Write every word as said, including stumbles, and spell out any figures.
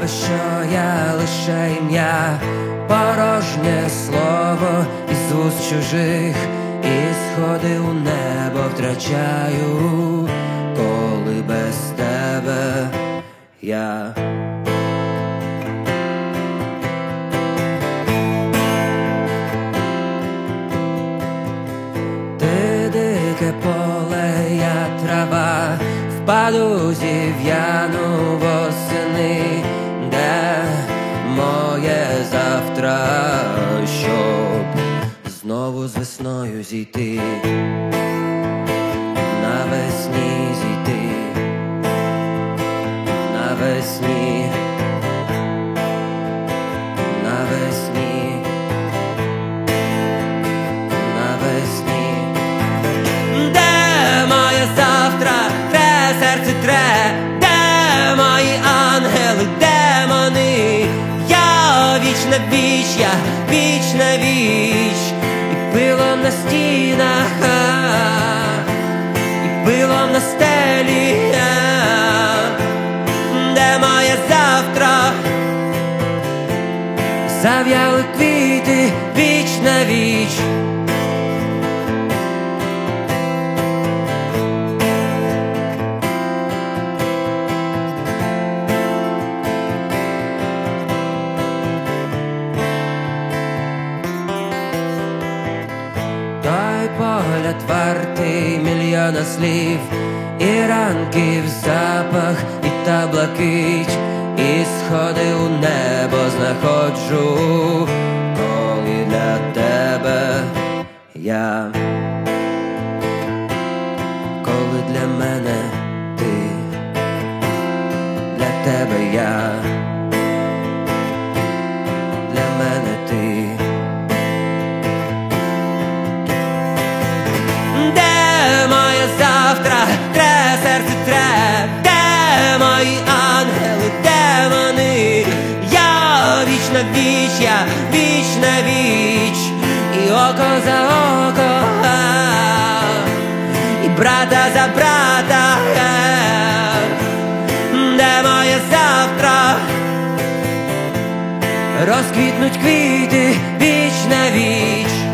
що я лише ім'я, порожнє слово із уст чужих, і сходи у небо втрачаю, коли без тебе я. Ти дике поле, я трава, впаду, зів'яну восени, де моє завтра, щоб знову з весною зійти, навесні зійти, навесні, навесні, навесні. Де моє завтра, тре серце тре, де мої ангели, демони? Я вічна віч, я вічна віч, і пилом на стінах, і пилом на стелі. Де моє завтра? Зав'яли квіти, віч на віч. Той погляд вартий мільйона слів, і ранків запах, і та блакить, і сходи у небо знаходжу, коли для тебе я, коли для мене ти, для тебе я, для мене ти. Де моє завтра, тре серце тре, де мої ангели, демони? Я вічна віч, я вічна віч, і око за око, і брата за брата. Де моє завтра? Розквітнуть квіти, віч на віч.